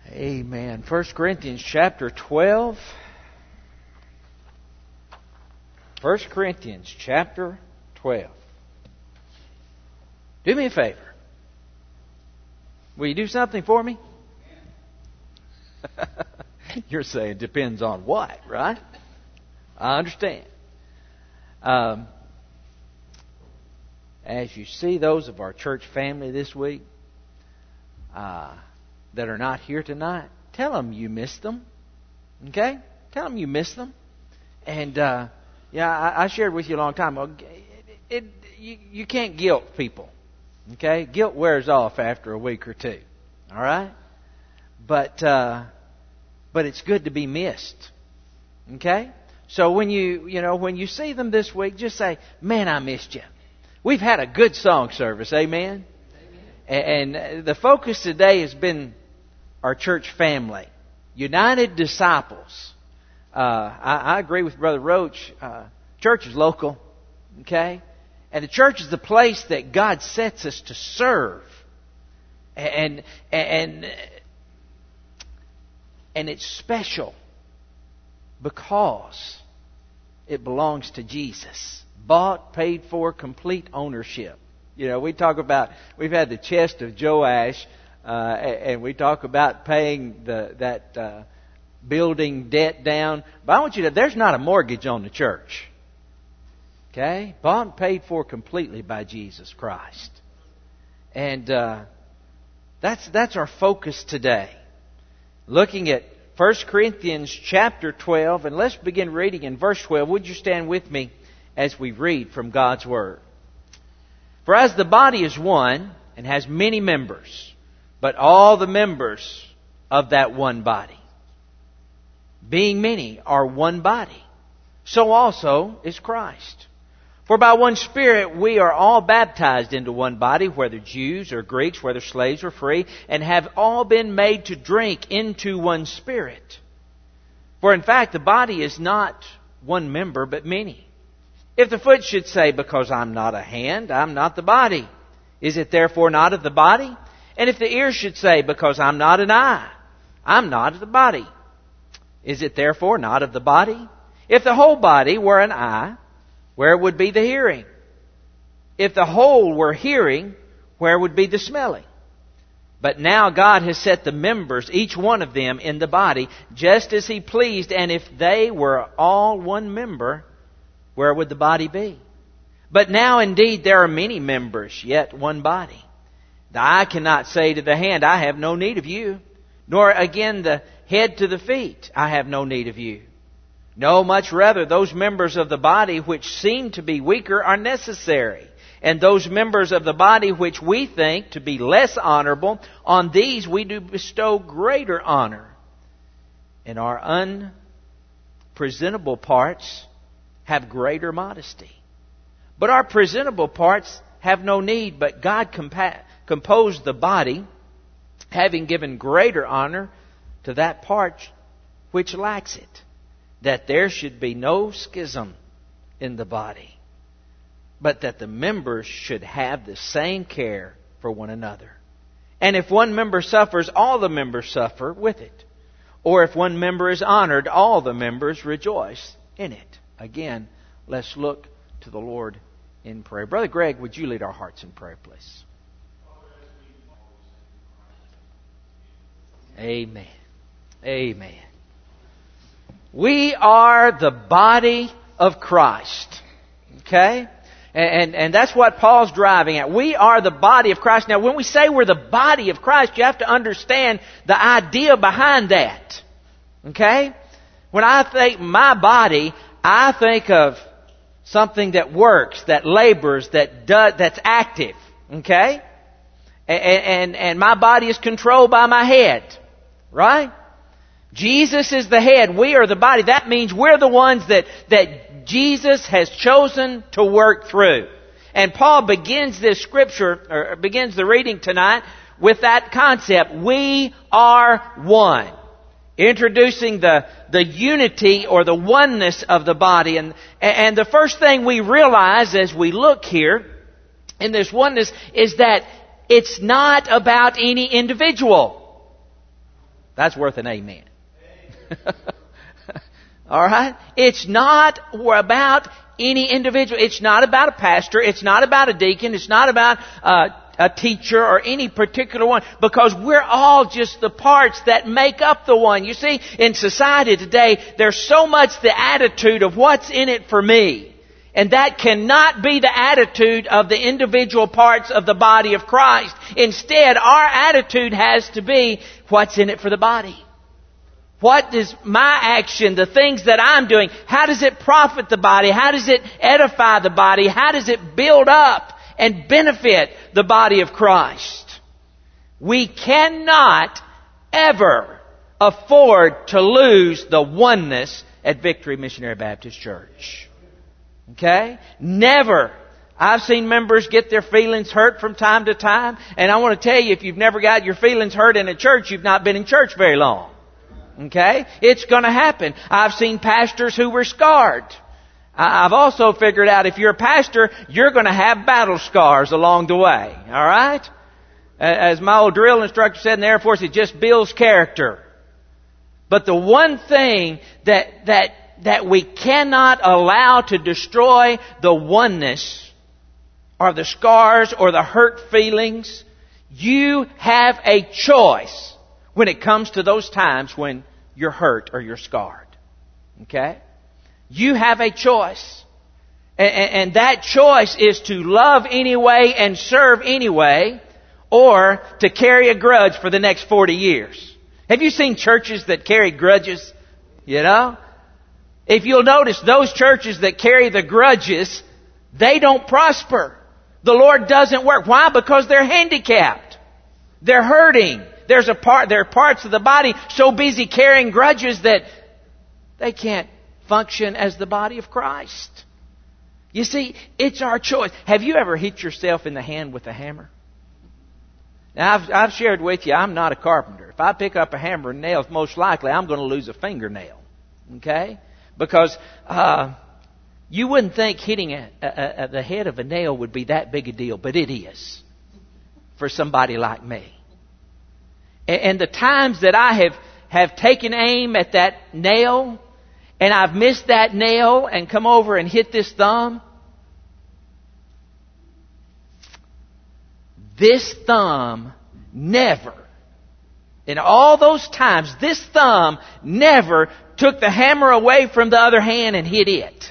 Amen. 1 Corinthians chapter 12. 1 Corinthians chapter 12. Do me a favor. Will you do something for me? You're saying depends on what, right? I understand. As you see those of our church family this week that are not here tonight, tell them you missed them. Okay? Tell them you missed them. And I shared with you a long time ago. You can't guilt people. Okay? Guilt wears off after a week or two. All right? But it's good to be missed. Okay? So when you see them this week, just say, "Man, I missed you." We've had a good song service, amen? And the focus today has been our church family, united disciples. I agree with Brother Roach. Church is local, okay? And the church is the place that God sets us to serve. And it's special because it belongs to Jesus. Bought, paid for, complete ownership. You know, we've had the chest of Joash, and we talk about paying that building debt down. But I want you to, there's not a mortgage on the church. Okay? Bought and paid for completely by Jesus Christ. And that's our focus today. Looking at 1 Corinthians chapter 12, and let's begin reading in verse 12. Would you stand with me as we read from God's Word? For as the body is one and has many members, but all the members of that one body, being many, are one body, so also is Christ. For by one Spirit we are all baptized into one body, whether Jews or Greeks, whether slaves or free, and have all been made to drink into one Spirit. For in fact the body is not one member, but many. If the foot should say, "Because I'm not a hand, I'm not the body," is it therefore not of the body? And if the ear should say, "Because I'm not an eye, I'm not of the body," is it therefore not of the body? If the whole body were an eye, where would be the hearing? If the whole were hearing, where would be the smelling? But now God has set the members, each one of them, in the body, just as He pleased. And if they were all one member, where would the body be? But now indeed there are many members, yet one body. The eye cannot say to the hand, "I have no need of you," nor again the head to the feet, "I have no need of you." No, much rather, those members of the body which seem to be weaker are necessary. And those members of the body which we think to be less honorable, on these we do bestow greater honor. And our unpresentable parts have greater modesty. But our presentable parts have no need, but God composed the body, having given greater honor to that part which lacks it, that there should be no schism in the body, but that the members should have the same care for one another. And if one member suffers, all the members suffer with it. Or if one member is honored, all the members rejoice in it. Again, let's look to the Lord in prayer. Brother Greg, would you lead our hearts in prayer, please? Amen. Amen. We are the body of Christ. Okay? And that's what Paul's driving at. We are the body of Christ. Now, when we say we're the body of Christ, you have to understand the idea behind that. Okay? When I think my body, I think of something that works, that labors, that's active. Okay? And my body is controlled by my head. Right? Jesus is the head. We are the body. That means we're the ones that Jesus has chosen to work through. And Paul begins this scripture, or begins the reading tonight with that concept. We are one. Introducing the unity or the oneness of the body. And the first thing we realize as we look here in this oneness is that it's not about any individual. That's worth an amen. All right? It's not about any individual. It's not about a pastor. It's not about a deacon. It's not about a teacher or any particular one, because we're all just the parts that make up the one. You see, in society today, there's so much the attitude of what's in it for me. And that cannot be the attitude of the individual parts of the body of Christ. Instead, our attitude has to be, what's in it for the body? What is my action, the things that I'm doing, how does it profit the body? How does it edify the body? How does it build up and benefit the body of Christ? We cannot ever afford to lose the oneness at Victory Missionary Baptist Church. Okay? Never. I've seen members get their feelings hurt from time to time, and I want to tell you, if you've never got your feelings hurt in a church, you've not been in church very long. Okay? It's going to happen. I've seen pastors who were scarred. I've also figured out if you're a pastor, you're going to have battle scars along the way. All right? As my old drill instructor said in the Air Force, it just builds character. But the one thing that we cannot allow to destroy the oneness or the scars or the hurt feelings, you have a choice when it comes to those times when you're hurt or you're scarred. Okay? You have a choice. And that choice is to love anyway and serve anyway, or to carry a grudge for the next 40 years. Have you seen churches that carry grudges? You know? If you'll notice, those churches that carry the grudges, they don't prosper. The Lord doesn't work. Why? Because they're handicapped. They're hurting. There are parts of the body so busy carrying grudges that they can't function as the body of Christ. You see, it's our choice. Have you ever hit yourself in the hand with a hammer? Now, I've shared with you, I'm not a carpenter. If I pick up a hammer and nails, most likely I'm going to lose a fingernail. Okay? Because you wouldn't think hitting the head of a nail would be that big a deal, but it is for somebody like me. And the times that I have taken aim at that nail, and I've missed that nail and come over and hit this thumb, this thumb never, in all those times, this thumb never took the hammer away from the other hand and hit it.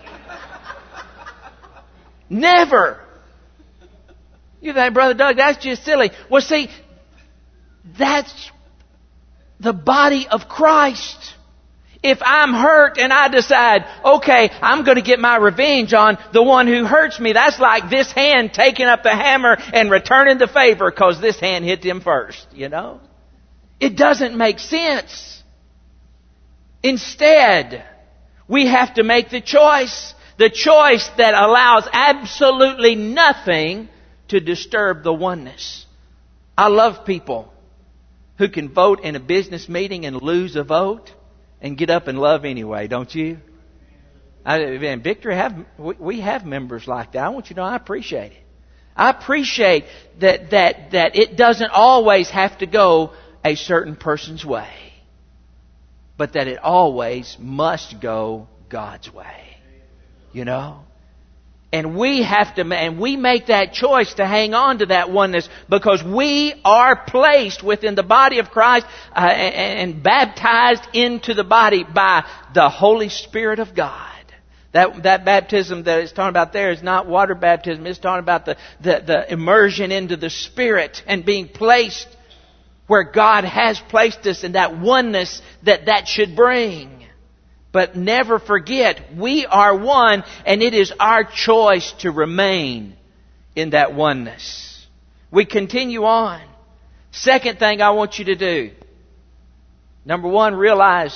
Never. You think, Brother Doug, that's just silly. Well, see, that's the body of Christ. If I'm hurt and I decide, okay, I'm going to get my revenge on the one who hurts me, that's like this hand taking up the hammer and returning the favor because this hand hit him first, you know? It doesn't make sense. Instead, we have to make the choice that allows absolutely nothing to disturb the oneness. I love people who can vote in a business meeting and lose a vote and get up and love anyway, don't you? And Victory, we have members like that. I want you to know I appreciate it. I appreciate that it doesn't always have to go a certain person's way, but that it always must go God's way. You know? And we have to, and we make that choice to hang on to that oneness because we are placed within the body of Christ and baptized into the body by the Holy Spirit of God. That baptism that it's talking about there is not water baptism. It's talking about the immersion into the Spirit and being placed where God has placed us in that oneness that should bring. But never forget, we are one, and it is our choice to remain in that oneness. We continue on. Second thing I want you to do. Number one, realize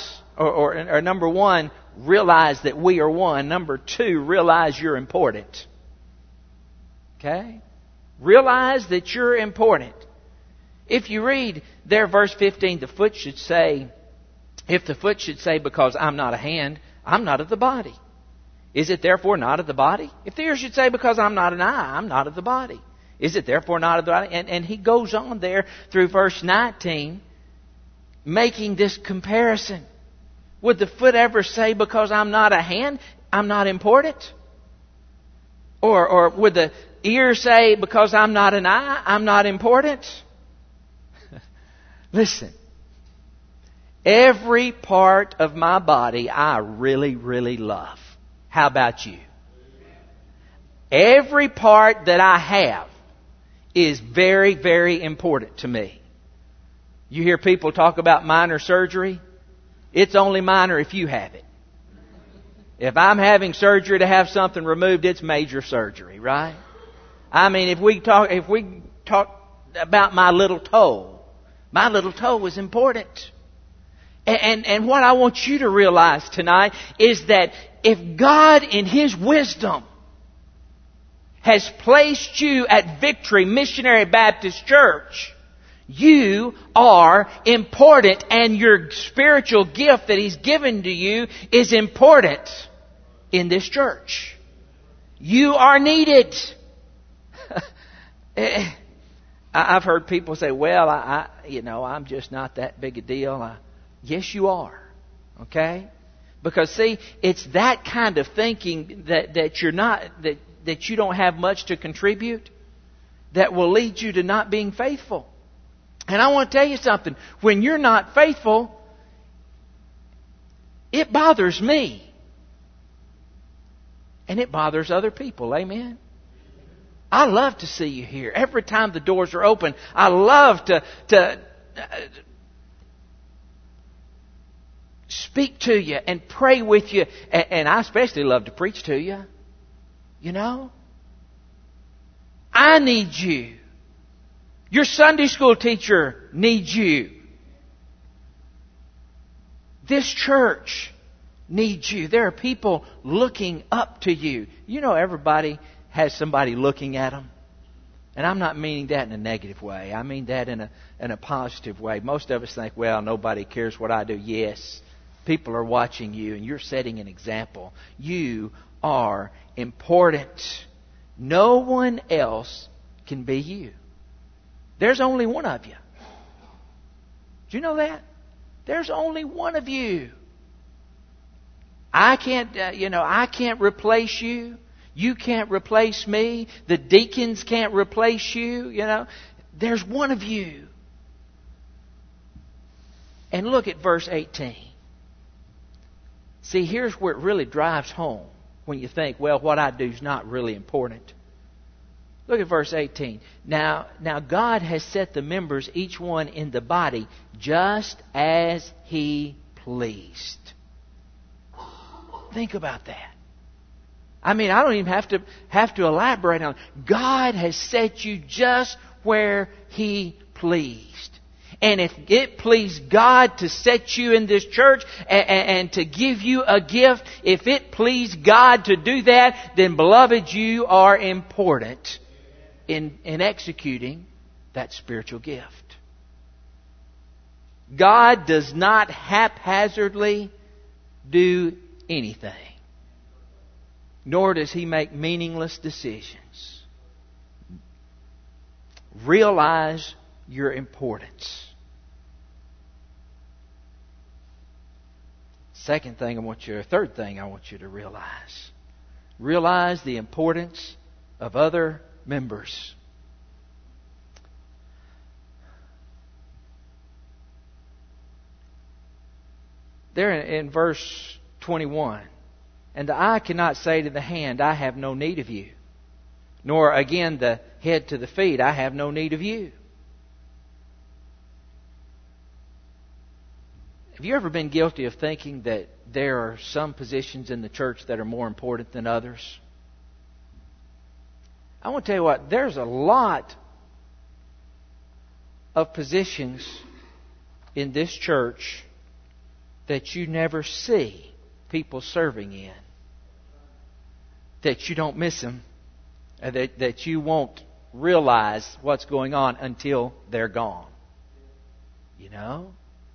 that we are one. Number two, realize you're important. Okay? Realize that you're important. If you read there, verse 15, if the foot should say, because I'm not a hand, I'm not of the body, is it therefore not of the body? If the ear should say, because I'm not an eye, I'm not of the body, is it therefore not of the body? And he goes on there through verse 19 making this comparison. Would the foot ever say, because I'm not a hand, I'm not important? Or would the ear say, because I'm not an eye, I'm not important? Listen. Every part of my body I really, really love. How about you? Every part that I have is very, very important to me. You hear people talk about minor surgery? It's only minor if you have it. If I'm having surgery to have something removed, it's major surgery, right? I mean, if we talk about my little toe is important. And what I want you to realize tonight is that if God in His wisdom has placed you at Victory Missionary Baptist Church, you are important, and your spiritual gift that He's given to you is important in this church. You are needed. I've heard people say, well, I'm just not that big a deal. Yes, you are. Okay? Because see, it's that kind of thinking that you're not, that you don't have much to contribute, that will lead you to not being faithful. And I want to tell you something. When you're not faithful, it bothers me. And it bothers other people. Amen? I love to see you here. Every time the doors are open, I love to speak to you and pray with you. And I especially love to preach to you. You know? I need you. Your Sunday school teacher needs you. This church needs you. There are people looking up to you. You know, everybody has somebody looking at them. And I'm not meaning that in a negative way. I mean that in a positive way. Most of us think, well, nobody cares what I do. Yes, people are watching you and you're setting an example. You are important. No one else can be you. There's only one of you. Do you know that? There's only one of you. I can't replace you. You can't replace me. The deacons can't replace you. You know, there's one of you. And look at verse 18. See, here's where it really drives home when you think, well, what I do is not really important. Look at verse 18. Now God has set the members, each one in the body, just as He pleased. Think about that. I mean, I don't even have to elaborate on it. God has set you just where He pleased. And if it pleased God to set you in this church and to give you a gift, if it pleased God to do that, then beloved, you are important in executing that spiritual gift. God does not haphazardly do anything, nor does He make meaningless decisions. Realize your importance. Third thing I want you to realize. Realize the importance of other members. There in verse 21, and the eye cannot say to the hand, I have no need of you. Nor again the head to the feet, I have no need of you. Have you ever been guilty of thinking that there are some positions in the church that are more important than others? I want to tell you what, there's a lot of positions in this church that you never see people serving in. That you don't miss them. That you won't realize what's going on until they're gone. You know?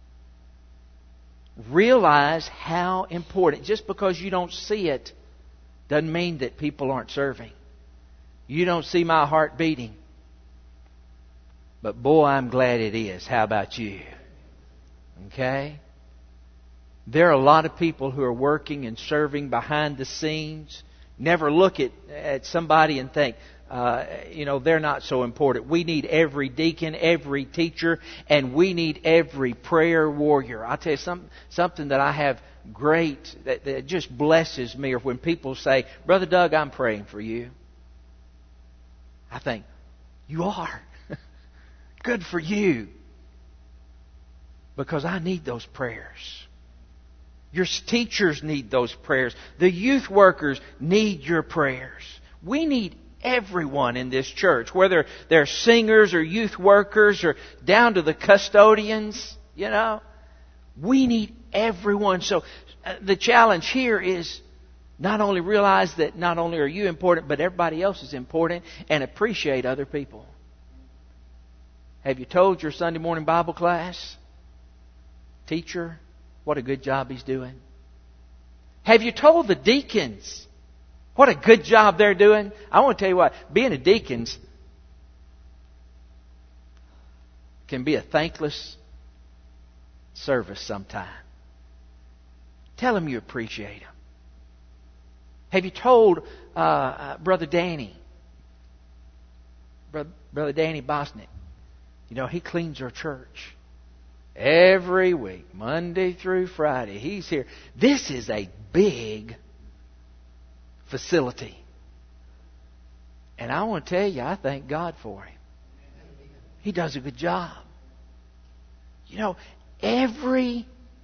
Realize how important. Just because you don't see it doesn't mean that people aren't serving. You don't see my heart beating. But boy, I'm glad it is. How about you? I'm Okay? There are a lot of people who are working and serving behind the scenes. Never look at somebody and think, they're not so important. We need every deacon, every teacher, and we need every prayer warrior. I'll tell you something that I have great, that just blesses me, or when people say, Brother Doug, I'm praying for you. I think, you are. Good for you. Because I need those prayers. Your teachers need those prayers. The youth workers need your prayers. We need everyone in this church, whether they're singers or youth workers or down to the custodians, We need everyone. So the challenge here is not only realize that not only are you important, but everybody else is important, and appreciate other people. Have you told your Sunday morning Bible class teacher what a good job he's doing? Have you told the deacons what a good job they're doing? I want to tell you what, being a deacon can be a thankless service sometime. Tell them you appreciate them. Have you told Brother Danny Bosnick, he cleans our church every week, Monday through Friday. He's here. This is a big facility. And I want to tell you, I thank God for him. He does a good job. Every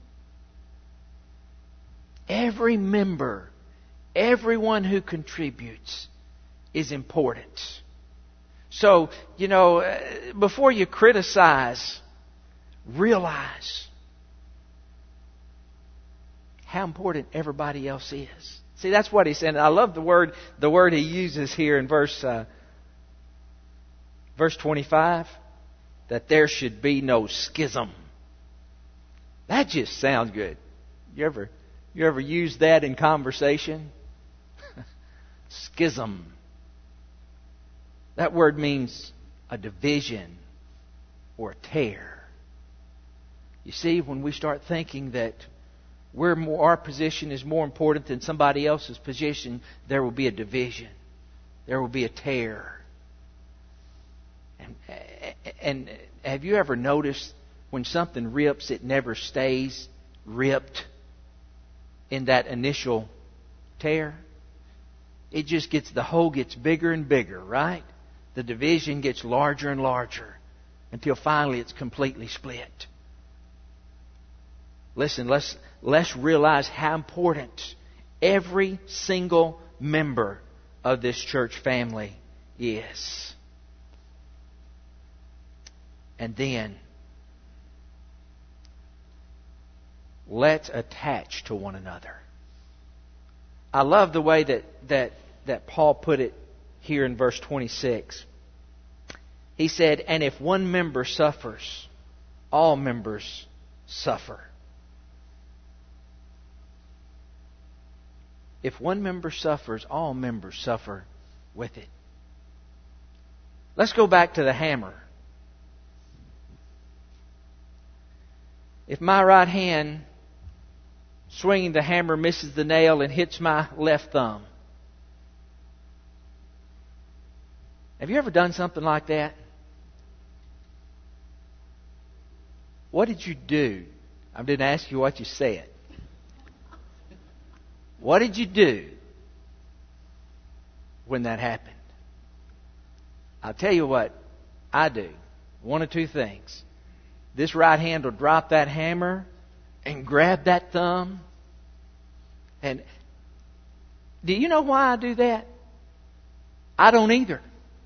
member, everyone who contributes is important. So, before you criticize, realize how important everybody else is. See, that's what he's saying. I love the word he uses here in verse 25, that there should be no schism. That just sounds good. You ever use that in conversation? Schism. That word means a division or a tear. You see, when we start thinking that our position is more important than somebody else's position, there will be a division. There will be a tear. And have you ever noticed when something rips, it never stays ripped in that initial tear? It just the hole gets bigger and bigger, right? The division gets larger and larger until finally it's completely split. Listen, let's realize how important every single member of this church family is. And then, let's attach to one another. I love the way that Paul put it here in verse 26. He said, and if one member suffers, all members suffer. If one member suffers, all members suffer with it. Let's go back to the hammer. If my right hand swinging the hammer misses the nail and hits my left thumb, have you ever done something like that? What did you do? I didn't ask you what you said. What did you do when that happened? I'll tell you what I do. One of two things. This right hand will drop that hammer and grab that thumb. And do you know why I do that? I don't either.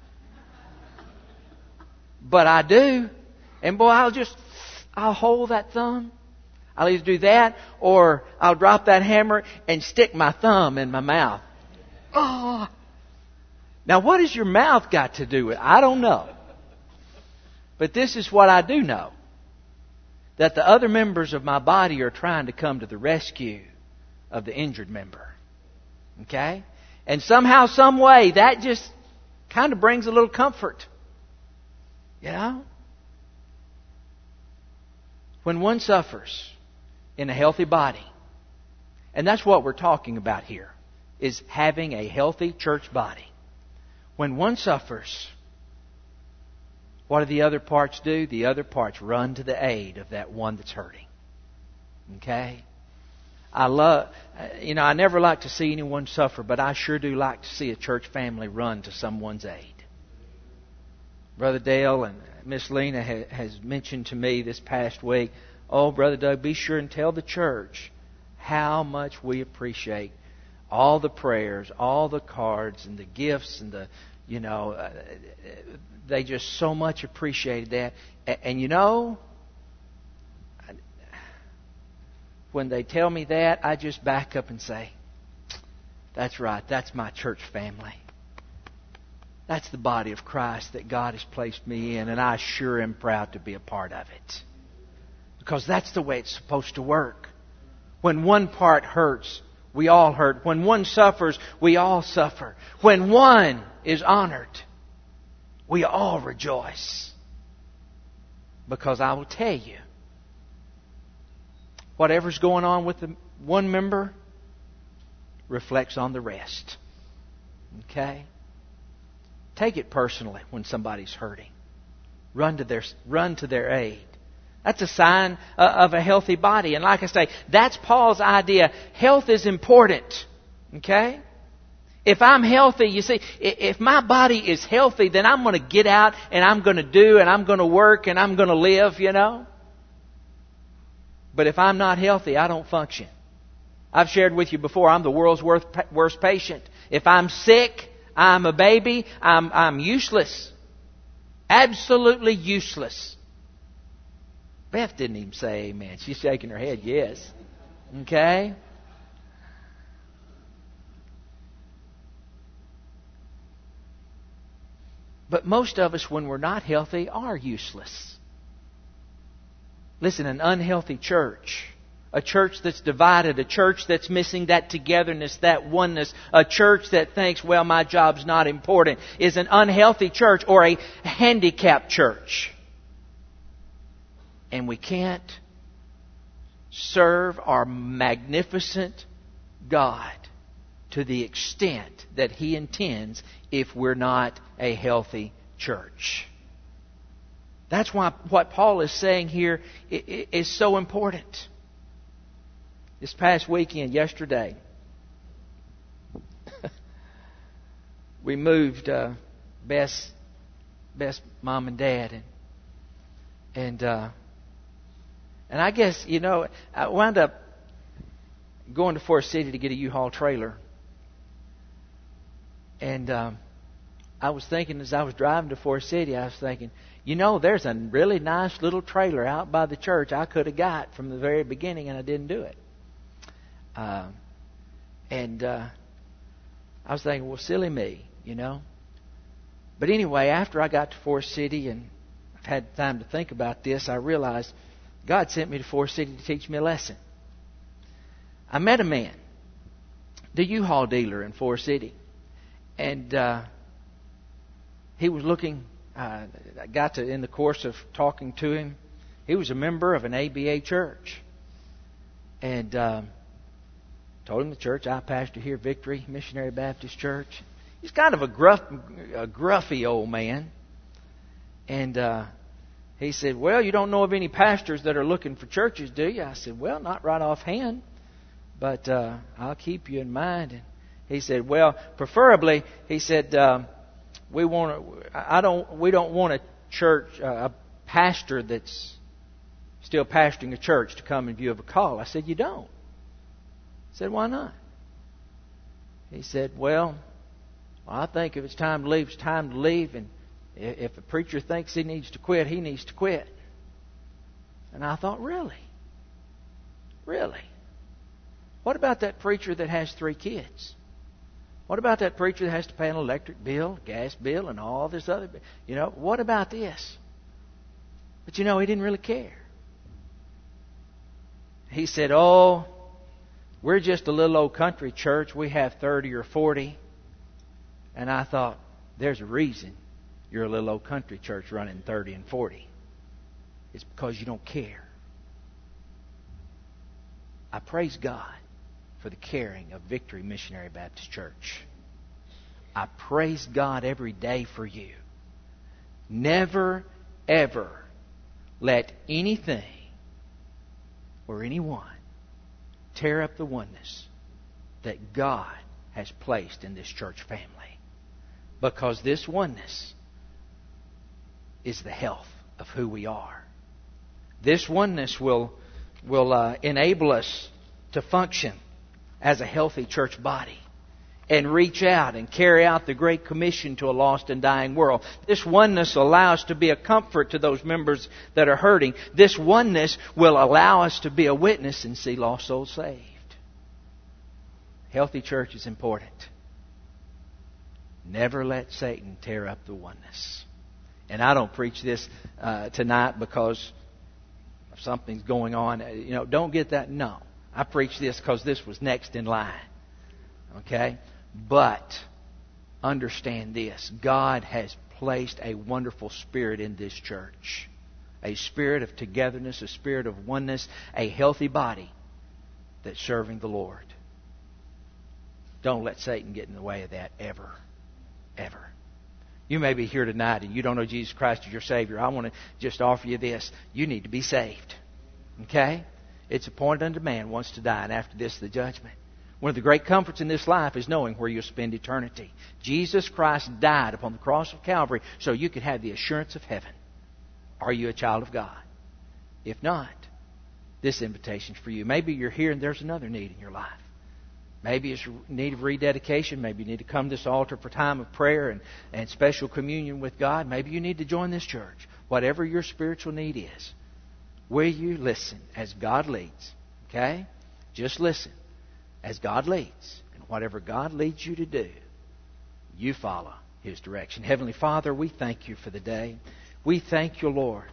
But I do. And boy, I'll hold that thumb. I'll either do that or I'll drop that hammer and stick my thumb in my mouth. Oh. Now, what has your mouth got to do with it? I don't know. But this is what I do know. That the other members of my body are trying to come to the rescue of the injured member. Okay? And somehow, some way, that just kind of brings a little comfort. You know? When one suffers in a healthy body, and that's what we're talking about here, is having a healthy church body. When one suffers, what do the other parts do? The other parts run to the aid of that one that's hurting. Okay? I never like to see anyone suffer, but I sure do like to see a church family run to someone's aid. Brother Dale and Miss Lena has mentioned to me this past week, oh, Brother Doug, be sure and tell the church how much we appreciate all the prayers, all the cards, and the gifts, and they just so much appreciated that. And when they tell me that, I just back up and say, that's right, that's my church family. That's the body of Christ that God has placed me in, and I sure am proud to be a part of it. Because that's the way it's supposed to work. When one part hurts, we all hurt. When one suffers, we all suffer. When one is honored, we all rejoice. Because I will tell you, whatever's going on with the one member reflects on the rest. Okay? Take it personally when somebody's hurting. Run to their aid. That's a sign of a healthy body. And like I say, that's Paul's idea. Health is important. Okay? If I'm healthy, you see, if my body is healthy, then I'm going to get out and I'm going to do and I'm going to work and I'm going to live, But if I'm not healthy, I don't function. I've shared with you before, I'm the world's worst patient. If I'm sick, I'm a baby, I'm useless. Absolutely useless. Beth didn't even say amen. She's shaking her head, yes. Okay? But most of us, when we're not healthy, are useless. Listen, an unhealthy church, a church that's divided, a church that's missing that togetherness, that oneness, a church that thinks, well, my job's not important, is an unhealthy church or a handicapped church. And we can't serve our magnificent God to the extent that He intends if we're not a healthy church. That's why what Paul is saying here is so important. This past weekend, yesterday, we moved Beth's mom and dad, and I guess I wound up going to Forest City to get a U-Haul trailer, and I was thinking as I was driving to Forest City, I was thinking, there's a really nice little trailer out by the church I could have got from the very beginning, and I didn't do it. I was thinking, well, silly me, But anyway, after I got to Forest City and I've had time to think about this, I realized God sent me to Forest City to teach me a lesson. I met a man, the U-Haul dealer in Forest City, and he was looking. I got to, in the course of talking to him, he was a member of an ABA church, and told him the church I pastor here, Victory Missionary Baptist Church. He's kind of a gruffy old man, and he said, well, you don't know of any pastors that are looking for churches, do you? I said, well, not right offhand, but I'll keep you in mind. And he said, well, preferably, he said, we don't want a church, a pastor that's still pastoring a church to come in view of a call. I said, you don't? I said, why not? He said, well, I think if it's time to leave, it's time to leave, and if a preacher thinks he needs to quit, he needs to quit. And I thought, really? Really? What about that preacher that has 3 kids? What about that preacher that has to pay an electric bill, gas bill, and all this other bill? What about this? But he didn't really care. He said, oh, we're just a little old country church. We have 30 or 40. And I thought, there's a reason you're a little old country church running 30 and 40. It's because you don't care. I praise God for the caring of Victory Missionary Baptist Church. I praise God every day for you. Never, ever let anything or anyone tear up the oneness that God has placed in this church family. Because this oneness is the health of who we are. This oneness will enable us to function as a healthy church body and reach out and carry out the Great Commission to a lost and dying world. This oneness will allow us to be a comfort to those members that are hurting. This oneness will allow us to be a witness and see lost souls saved. Healthy church is important. Never let Satan tear up the oneness. And I don't preach this tonight because something's going on. Don't get that. No. I preach this because this was next in line. Okay? But understand this. God has placed a wonderful spirit in this church. A spirit of togetherness, a spirit of oneness, a healthy body that's serving the Lord. Don't let Satan get in the way of that ever. Ever. You may be here tonight and you don't know Jesus Christ as your Savior. I want to just offer you this. You need to be saved. Okay? It's appointed unto man once to die, and after this the judgment. One of the great comforts in this life is knowing where you'll spend eternity. Jesus Christ died upon the cross of Calvary so you could have the assurance of heaven. Are you a child of God? If not, this invitation's for you. Maybe you're here and there's another need in your life. Maybe it's a need of rededication. Maybe you need to come to this altar for time of prayer and special communion with God. Maybe you need to join this church. Whatever your spiritual need is, will you listen as God leads? Okay? Just listen as God leads. And whatever God leads you to do, you follow His direction. Heavenly Father, we thank you for the day. We thank you, Lord.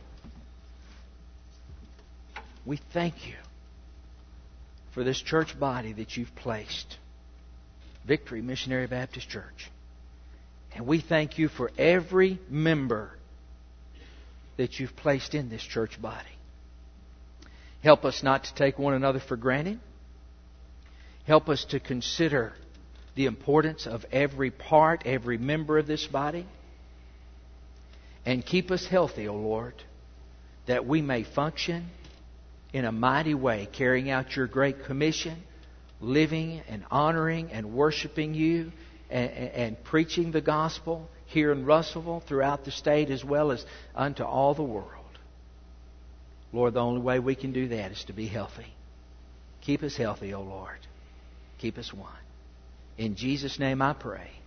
We thank you for this church body that you've placed, Victory Missionary Baptist Church. And we thank you for every member that you've placed in this church body. Help us not to take one another for granted. Help us to consider the importance of every part, every member of this body. And keep us healthy, O Lord, that we may function in a mighty way, carrying out your great commission, living and honoring and worshiping you and preaching the gospel here in Russellville, throughout the state, as well as unto all the world. Lord, the only way we can do that is to be healthy. Keep us healthy, O Lord. Keep us one. In Jesus' name I pray.